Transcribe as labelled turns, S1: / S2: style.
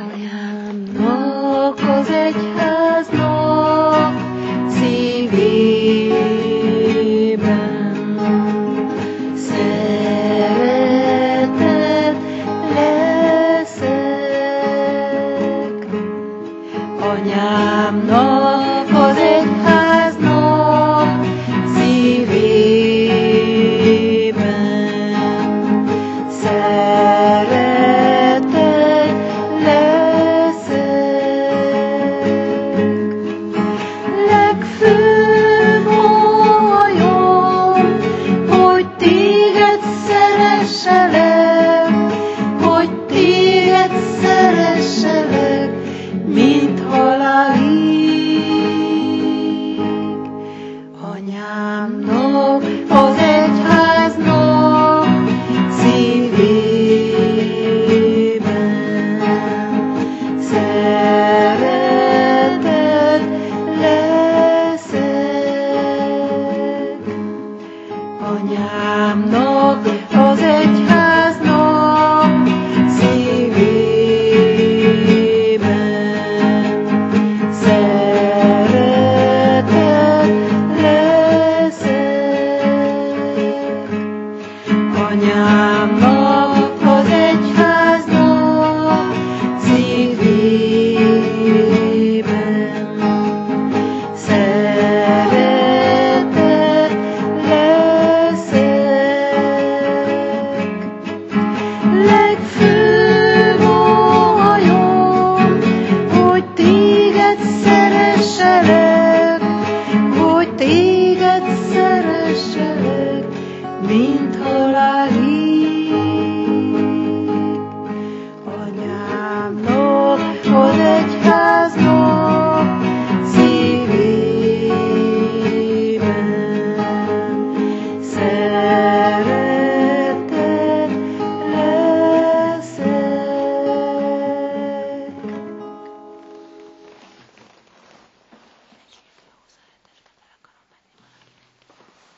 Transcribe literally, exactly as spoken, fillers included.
S1: Anyámnak, az egyháznak szívében szeretet leszek. Anyámnak, az egyháznak szívében szeretet legfőbb óhajom, hogy téged szeresselek, hogy téged szeresselek, mint halálig. Anyámnak, az egyháznak szívében szeretet leszek. Anyámnak, az egyháznak szívében szeretet leszek. Anyámnak, az egyháznak szívében szeretet leszek. Legfőbb óhajom, hogy téged szeresselek, hogy téged szeresselek, mint